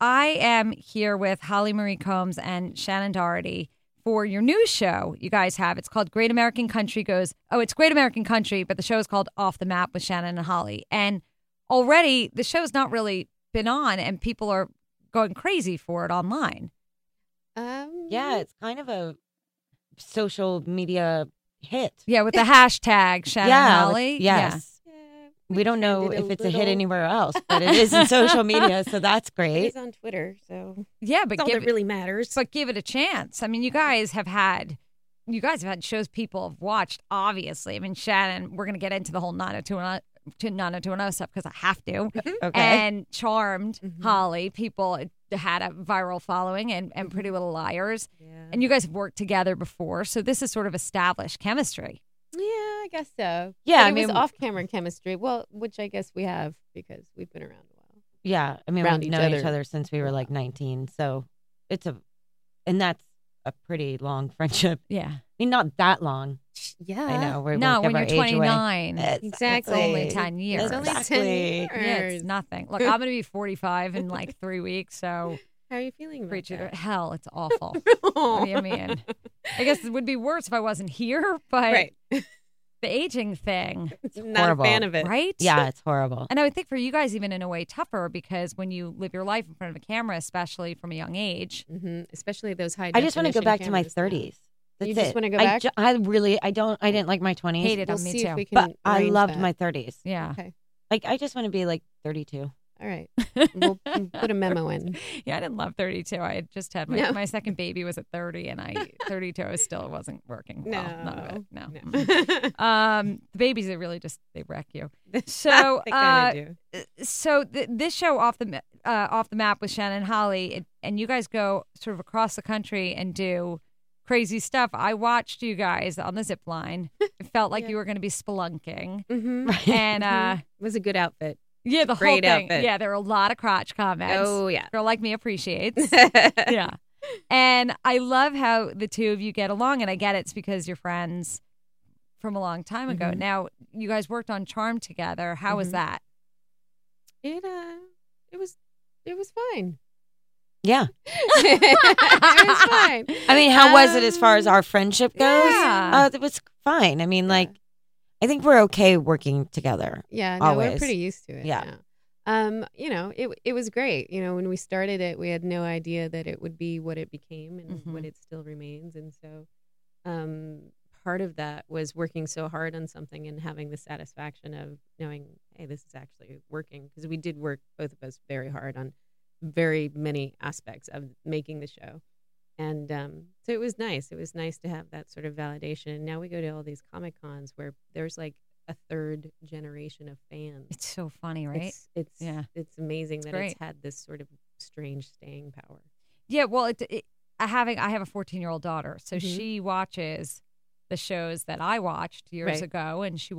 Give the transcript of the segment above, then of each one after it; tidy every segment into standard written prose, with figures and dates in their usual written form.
I am here with Holly Marie Combs and Shannon Doherty for your new show you guys have. It's called Great American Country it's Great American Country, but the show is called Off the Map with Shannon and Holly. And already the show's not really been on and people are going crazy for it online. Yeah, it's kind of a social media hit. Yeah, with the hashtag Shannon and Holly. Yes. We don't know if it's a hit anywhere else, but it is in social media, so that's great. It is on Twitter, so yeah, but that's all that really matters. But give it a chance. I mean, you guys have had shows people have watched, obviously. I mean, Shannon, we're going to get into the whole 90210 stuff because I have to. Okay. And Charmed, Holly, people had a viral following, and Pretty Little Liars. Yeah. And you guys have worked together before, so this is sort of established chemistry. Yeah, I guess so. Yeah, but it was off-camera chemistry. Well, which I guess we have because we've been around a while. Yeah, I mean, we've known each other since we were like 19, so and that's a pretty long friendship. Yeah. I mean, not that long. Yeah. I know. When you're 29. Exactly. It's only 10 years. It's only 10 years. Yeah, it's nothing. Look, I'm going to be 45 in like 3 weeks, so... How are you feeling about that? Hell, it's awful. What do you mean? I guess it would be worse if I wasn't here, but right. The aging thing. Not horrible. a fan of it. Right? Yeah, it's horrible. And I would think for you guys, even in a way, tougher because when you live your life in front of a camera, especially from a young age. Especially those high I just want to go back to my cameras 30s. That's You just it. want to go back? I didn't like my 20s. Hated We'll them, me see if too. we can But I arrange loved that. my 30s. Yeah. Okay. Like, I just want to be like 32. All right. We'll put a memo in. Yeah, I didn't love 32. I had just had my second baby was at 30, and 32 it wasn't working. No. Well, none of it. No. No. The babies, they wreck you. So, They kind of do. So this show off the map with Shannon and Holly, and you guys go sort of across the country and do crazy stuff. I watched you guys on the zip line. It felt like you were going to be spelunking, and It was a good outfit. yeah, the whole Great thing. outfit. Yeah, there were a lot of crotch comments. Oh, yeah. Girl like me appreciates. Yeah. And I love how the two of you get along, and I get it's because you're friends from a long time ago. Now, you guys worked on Charmed together. How was that? It was fine. Yeah. It was fine. I mean, how was it as far as our friendship goes? Yeah. It was fine. I mean, like, I think we're okay working together. Yeah, no, we're Always. pretty used to it. Yeah. now. It was great. You know, when we started it, we had no idea that it would be what it became and what it still remains. And so, part of that was working so hard on something and having the satisfaction of knowing, hey, this is actually working, because we did work, both of us, very hard on very many aspects of making the show. And so it was nice. It was nice to have that sort of validation. And now we go to all these Comic Cons where there's like a third generation of fans. It's so funny, right? It's amazing that great. it's had this sort of strange staying power. Yeah, well, I have a 14-year-old daughter, so she watches the shows that I watched years ago, and she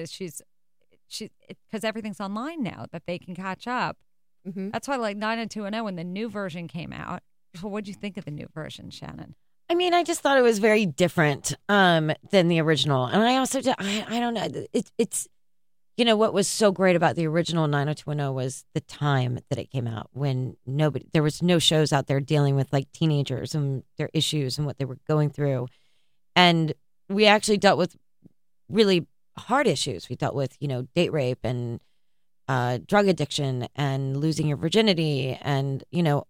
because everything's online now that they can catch up. That's why, like 90210, when the new version came out. So, what did you think of the new version, Shannon? I mean, I just thought it was very different than the original, and I also I don't know. It's what was so great about the original 90210 was the time that it came out, when there was no shows out there dealing with like teenagers and their issues and what they were going through, and we actually dealt with really hard issues. We dealt with date rape and drug addiction and losing your virginity and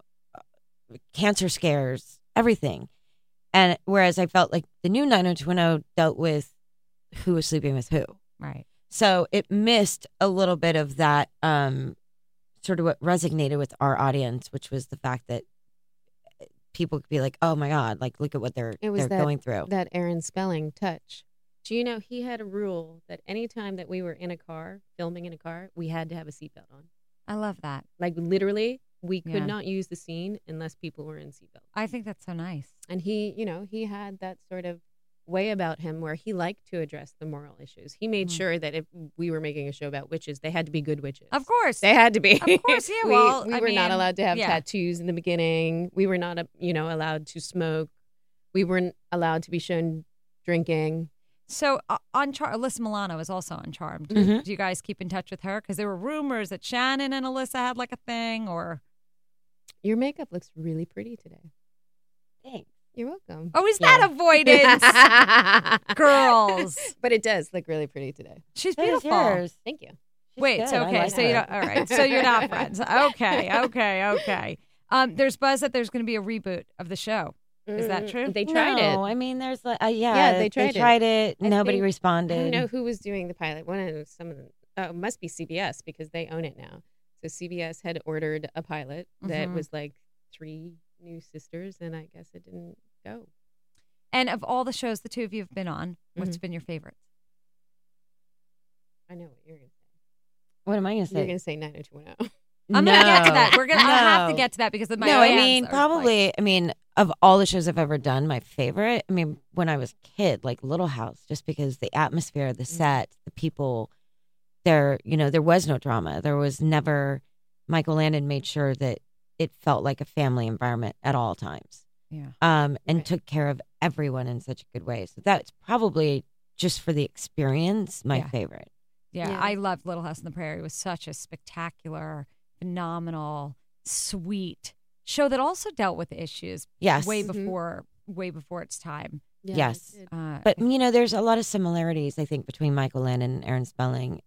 cancer scares, everything. And whereas I felt like the new 90210 dealt with who was sleeping with who. Right. So it missed a little bit of that sort of what resonated with our audience, which was the fact that people could be like, oh my God, like look at what they're going through. That Aaron Spelling touch. Do you know he had a rule that anytime that we were in a car, filming in a car, we had to have a seatbelt on. I love that. Like literally, we could not use the scene unless people were in seatbelts. I think that's so nice. And he had that sort of way about him where he liked to address the moral issues. He made sure that if we were making a show about witches, they had to be good witches. Of course. They had to be. Of course, yeah. We were not allowed to have tattoos in the beginning. We were not, allowed to smoke. We weren't allowed to be shown drinking. So on Alyssa Milano is also on Charmed. Mm-hmm. Do you guys keep in touch with her? Because there were rumors that Shannon and Alyssa had like a thing, or Your makeup looks really pretty today. Thanks. You're welcome. Oh, is that avoidance? Girls. But it does look really pretty today. She's So does beautiful. yours. Thank you. She's Wait, good. so I okay, like so you her. don't, all right, so you're not friends. Okay. There's buzz that there's going to be a reboot of the show. Is that true? They tried No, it. I mean, there's like, Yeah, they tried it. I Nobody think- responded. I don't know who was doing the pilot. It must be CBS because they own it now. So CBS had ordered a pilot that Mhm. was like 3 new sisters, and I guess it didn't go. And of all the shows the two of you have been on, what's Mm-hmm. been your favorite? I know what you're going to say. What am I going to You're say? going to say 90210. I'm going to get to that. No. We're going to I have to No. get to that because of my No, I fans mean, are probably, like- I mean, of all the shows I've ever done, my favorite, I mean, when I was a kid, like Little House, just because the atmosphere, the set, the people, there was no drama. There was never, Michael Landon made sure that it felt like a family environment at all times. yeah. And Right. took care of everyone in such a good way. So that's probably just for the experience, my Yeah. favorite. Yeah, Yeah. I loved Little House on the Prairie. It was such a spectacular, phenomenal, sweet show that also dealt with issues Yes. way Mhm. before its time. Yeah, Yes. it did. But there's a lot of similarities, I think, between Michael Landon and Aaron Spelling,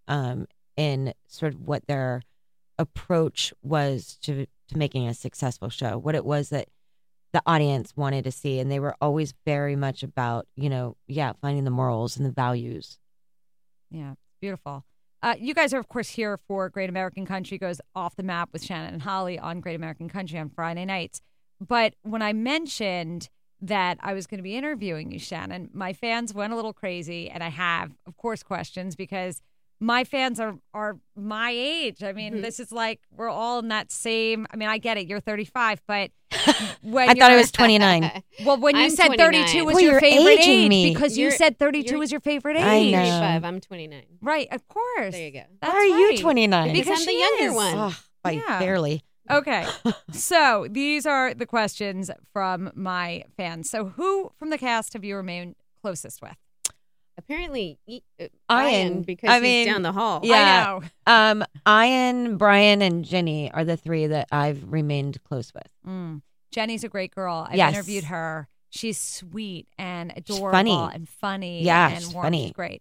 in sort of what their approach was to making a successful show, what it was that the audience wanted to see, and they were always very much about, finding the morals and the values. Yeah, beautiful. You guys are, of course, here for Great American Country goes off the map with Shannon and Holly on Great American Country on Friday nights. But when I mentioned that I was going to be interviewing you, Shannon, my fans went a little crazy, and I have, of course, questions because my fans are my age. I mean, this is like we're all in that same. I mean, I get it. You're 35, but when I thought I was 29. Well, when you I'm said 32 29. was Well, your you're favorite aging age me. because you You're- said 32 you're- was your favorite age. I know. 35. I'm 29. Right, of course. There you go. That's Why are you right. 29? Because I'm the she younger is. one. Oh, by Yeah. barely. Okay. So these are the questions from my fans. So who from the cast have you remained closest with? Apparently, Ian. Ian, because I he's mean, down the hall. Yeah. I know. Ian, Brian, and Ginny are the 3 that I've remained close with. Jenny's a great girl. I've Yes. interviewed her. She's sweet and adorable funny. and funny. Yeah, and she's warm. funny. She's great.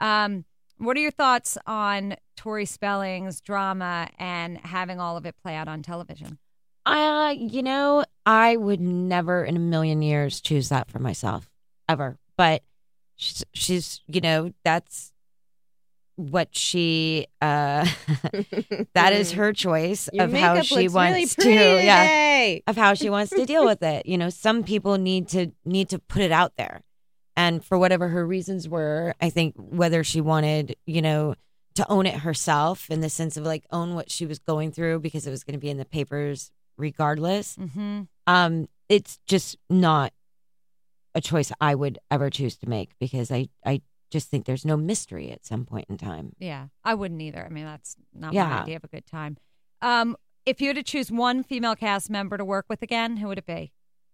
What are your thoughts on Tori Spelling's drama and having all of it play out on television? I would never in a million years choose that for myself, ever. But she's that's what she, that is her choice Your of how makeup she looks wants really to, pretty today. of how she wants to deal with it. Some people need to put it out there. And for whatever her reasons were, I think whether she wanted, to own it herself in the sense of like own what she was going through because it was going to be in the papers regardless. Mm-hmm. It's just not a choice I would ever choose to make because I just think there's no mystery at some point in time. Yeah, I wouldn't either. I mean, that's not my Yeah. idea of a good time. If you had to choose one female cast member to work with again, who would it be?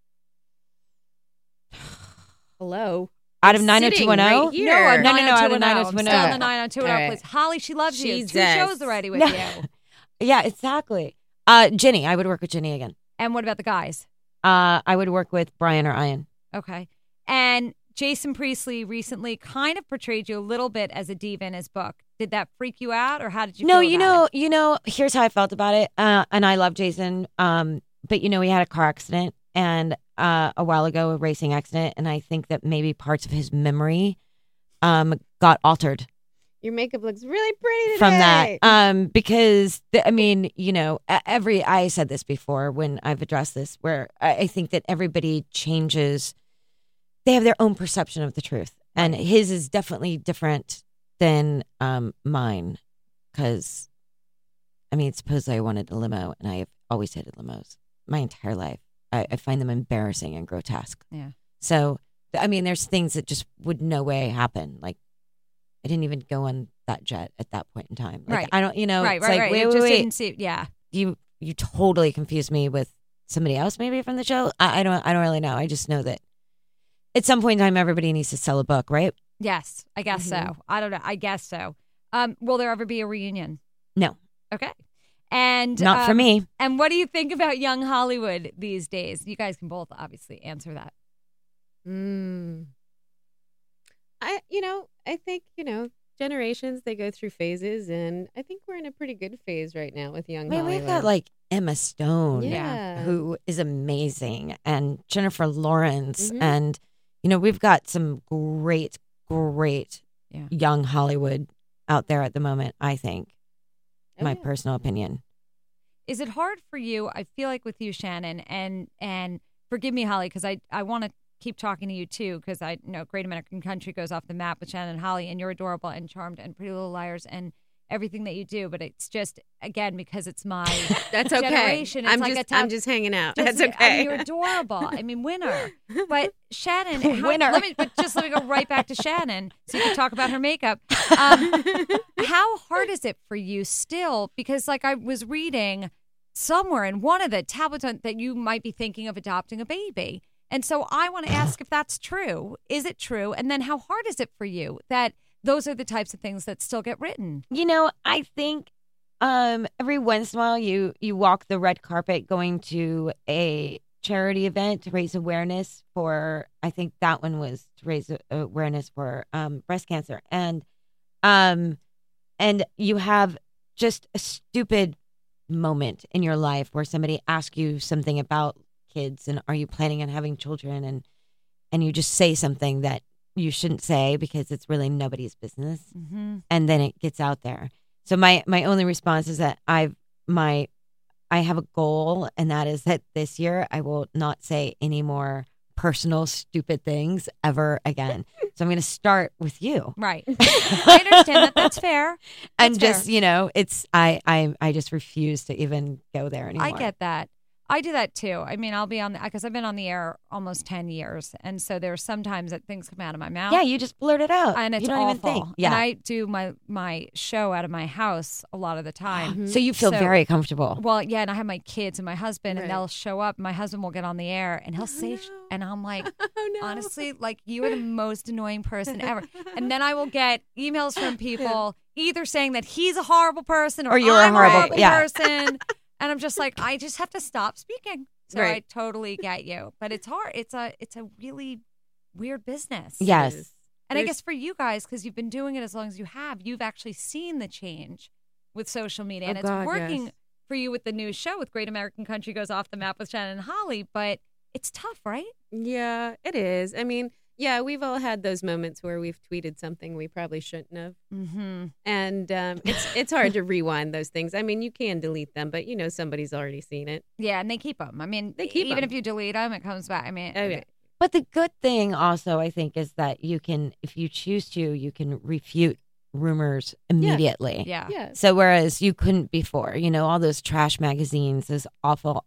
Hello. Out of Sitting 90210? right here. No, out of 90210. 90210. Still in the 90210, All right. please. Holly, she loves you. 2 Jesus. shows already with No. you. Yeah, exactly. Ginny, I would work with Ginny again. And what about the guys? I would work with Brian or Ian. Okay. And Jason Priestley recently kind of portrayed you a little bit as a diva in his book. Did that freak you out, or how did you No, feel about it? here's how I felt about it. And I love Jason. But he had a car accident and a while ago, a racing accident, and I think that maybe parts of his memory got altered Your makeup looks really pretty today. from that. Because I said this before when I've addressed this, where I think that everybody changes. They have their own perception of the truth, and his is definitely different than mine. Because, supposedly I wanted a limo, and I have always hated limos my entire life. I find them embarrassing and grotesque. Yeah. So, there's things that just would no way happen. Like, I didn't even go on that jet at that point in time. Like, Right. I don't, Right, it's right, like, right. wait, It wait, just wait. didn't seem, yeah. You totally confused me with somebody else maybe from the show. I don't really know. I just know that at some point in time, everybody needs to sell a book, right? Yes, I guess so. I don't know. I guess so. Will there ever be a reunion? No. Okay. And Not for me. And what do you think about young Hollywood these days? You guys can both obviously answer that. I think, generations, they go through phases, and I think we're in a pretty good phase right now with young Hollywood. We've got like Emma Stone, Yeah. who is amazing, and Jennifer Lawrence, and we've got some great young Hollywood out there at the moment. I think, my personal opinion. Is it hard for you? I feel like with you, Shannon, and forgive me, Holly, because I want to keep talking to you too, because I know Great American Country goes off the map with Shannon and Holly, and you're adorable and Charmed and Pretty Little Liars and everything that you do. But it's just, again, because it's my That's okay. generation. It's I'm just hanging out. Just, That's okay. you're adorable. I mean, winner. But Shannon, Winner. Let me go right back to Shannon so you can talk about her makeup. How hard is it for you still? Because like I was reading somewhere in one of the tablets that you might be thinking of adopting a baby. And so I want to ask if that's true. Is it true? And then how hard is it for you that those are the types of things that still get written? I think every once in a while you walk the red carpet going to a charity event to raise awareness for, I think that one was to raise awareness for breast cancer. And you have just a stupid moment in your life where somebody asks you something about kids and are you planning on having children, and you just say something that you shouldn't say because it's really nobody's business, and then it gets out there. So my only response is that I have a goal, and that is that this year I will not say any more personal stupid things ever again. So I'm going to start with you, right? I understand that. That's fair. And just it's I just refuse to even go there anymore. I get that. I do that too. I mean, I'll be because I've been on the air almost 10 years. And so there's sometimes that things come out of my mouth. Yeah, you just blurt it out. And it's you don't awful. even think. Yeah. And I do my show out of my house a lot of the time. So you feel very comfortable. Well, yeah, and I have my kids and my husband, and Right. they'll show up. My husband will get on the air, and he'll say, and I'm like, honestly, like, you are the most annoying person ever. And then I will get emails from people either saying that he's a horrible person or you're I'm a horrible person. And I'm just like, I just have to stop speaking. So Right. I totally get you. But it's hard. It's a really weird business. Yes. And I guess for you guys, because you've been doing it as long as you have, you've actually seen the change with social media. And it's working for you with the new show with Great American Country Goes Off the Map with Shannon and Holly. But it's tough, right? Yeah, it is. I mean, yeah, we've all had those moments where we've tweeted something we probably shouldn't have. Mm-hmm. And it's hard to rewind those things. I mean, you can delete them, but somebody's already seen it. Yeah, and they keep them. I mean, They keep even 'em. if you delete them, it comes back. I mean, Oh, yeah. But the good thing also, I think, is that you can, if you choose to, you can refute rumors immediately. yeah. Yeah. So whereas you couldn't before, all those trash magazines, those awful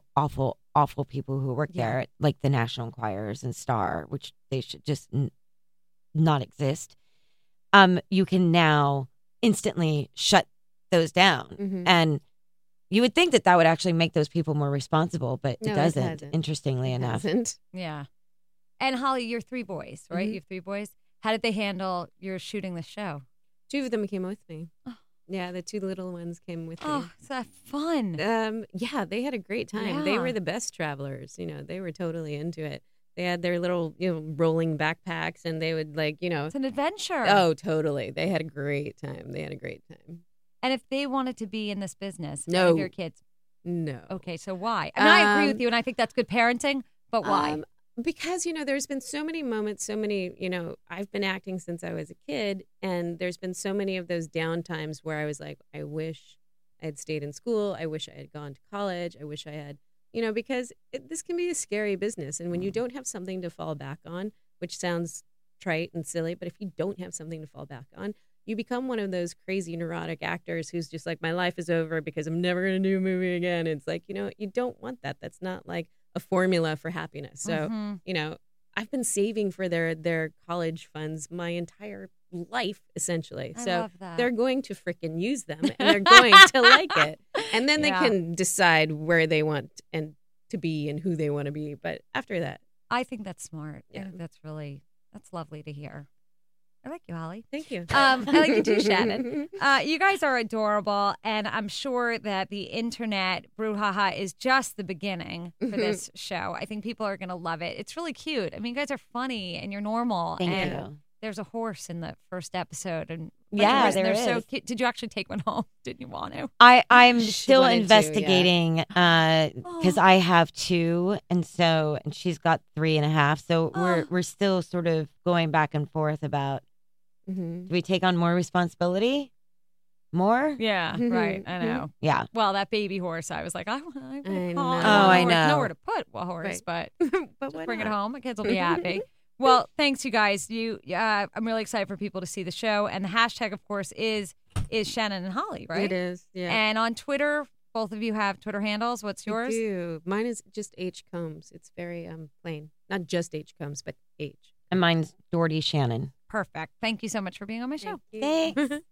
people who work Yeah. there, like the National Enquirers and Star, which they should just not exist. You can now instantly shut those down. Mhm. And you would think that would actually make those people more responsible, but No, it it doesn't, hasn't. interestingly It enough. hasn't. Yeah. And Holly, you're 3 boys, right? Mhm. You have 3 boys. How did they handle your shooting the show? 2 of them came with me. Oh. Yeah, the 2 little ones came with Oh, is that fun? me. Yeah, they had a great time. They Yeah. were the best travelers. They were totally into it. They had their little, rolling backpacks, and they would It's an adventure. Oh, totally. They had a great time. And if they wanted to be in this business, any No. of your kids, No. okay, so why? I mean, I agree with Um, you, and I think that's good parenting, but why? Because, there's been so many moments, I've been acting since I was a kid, and there's been so many of those down times where I was like, I wish I had stayed in school. I wish I had gone to college. I wish I had, because this can be a scary business. And when you don't have something to fall back on, which sounds trite and silly, but if you don't have something to fall back on, you become one of those crazy neurotic actors who's just like, my life is over because I'm never going to do a movie again. It's like, you don't want that. That's not like a formula for happiness. So, Mhm. I've been saving for their college funds my entire life, essentially. I So love that. they're going to frickin' use them, and they're going to like it. And then Yeah. they can decide where they want and to be and who they want to be. But after that, I think that's smart. I Yeah. think that's lovely to hear. I like you, Holly. Thank you. I like you too, Shannon. You guys are adorable, and I'm sure that the internet brouhaha is just the beginning for this show. I think people are going to love it. It's really cute. I mean, you guys are funny, and you're normal. Thank and you. There's a horse in the first episode, and Yeah, they're there so is. cute. Did you actually take one home? Didn't you want to? I'm She still wanted to, yeah. investigating because I have 2, and she's got 3.5. So we're still sort of going back and forth about do we take on more responsibility? More? Yeah, right. I know. Yeah. Well, that baby horse, I was like, I want I to know. I know. Nowhere to put a horse, Right. but But why bring it not? home. My kids will be happy. Well, thanks, you guys. I'm really excited for people to see the show. And the hashtag, of course, is Shannon and Holly, right? It is, yeah. And on Twitter, both of you have Twitter handles. What's yours? I do. Mine is just H Combs. It's very plain. Not just H Combs, but H. And mine's Doherty Shannon. Perfect. Thank you so much for being on my show. Thank you. Thanks.